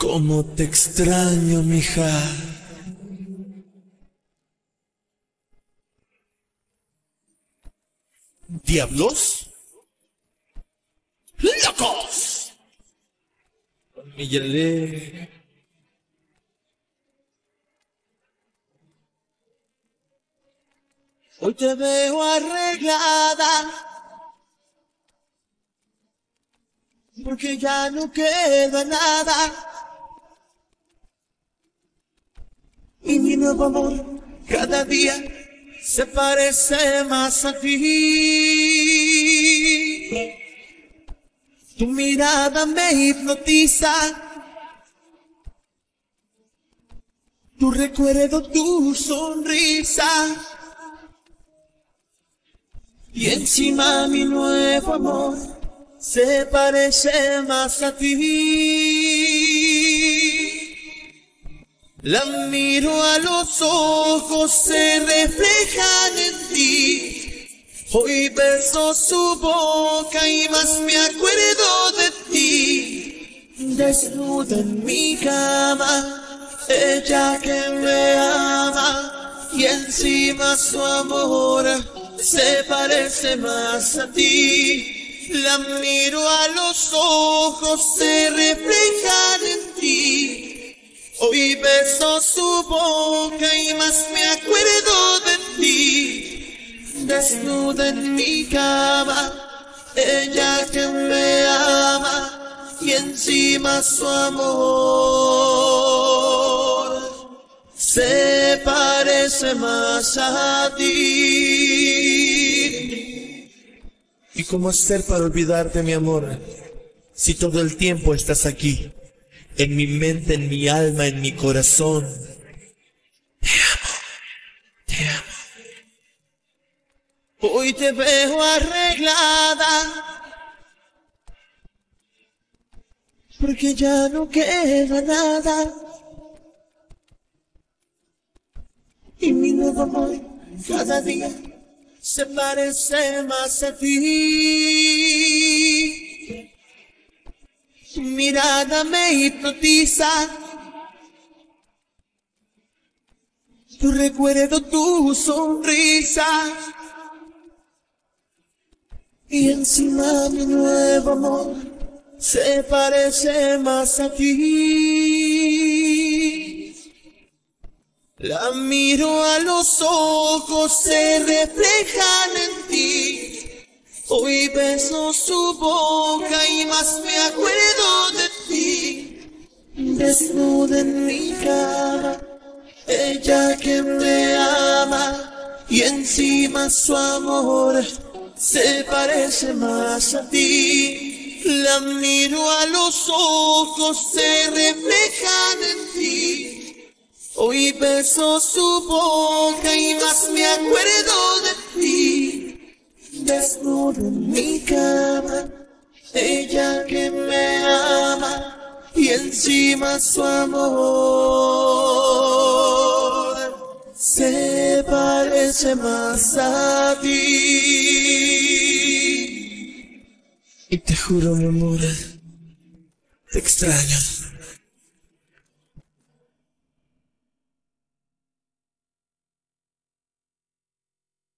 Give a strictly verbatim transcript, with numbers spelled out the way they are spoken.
Cómo te extraño, mija. ¿Diablos? ¡Locos! Miguel. Hoy te veo arreglada, porque ya no queda nada. Y mi nuevo amor cada día se parece más a ti. Tu mirada me hipnotiza, tu recuerdo, tu sonrisa. Y encima mi nuevo amor se parece más a ti. La miro a los ojos, se reflejan en ti. Hoy beso su boca y más me acuerdo de ti. Desnuda en mi cama, ella que me ama, y encima su amor se parece más a ti. La miro a los ojos, se reflejan en ti. Hoy beso su boca y más me acuerdo de ti. Desnuda en mi cama, ella que me ama, y encima su amor se parece más a ti. ¿Y cómo hacer para olvidarte, mi amor, si todo el tiempo estás aquí, en mi mente, en mi alma, en mi corazón? Te amo, te amo. Hoy te veo arreglada, porque ya no queda nada. Y mi nuevo amor cada día se parece más a ti. Tu mirada me hipnotiza, tu recuerdo, tu sonrisa. Y encima mi nuevo amor se parece más a ti. La miro a los ojos, se reflejan en ti. Hoy beso su boca y más me acuerdo de ti. Desnuda en mi cama, ella que me ama, y encima su amor se parece más a ti. La miro a los ojos, se reflejan en ti. Hoy beso su boca y más me acuerdo de ti. Desnudo en mi cama, ella que me ama, y encima su amor se parece más a ti. Y te juro, mi amor, te extraño.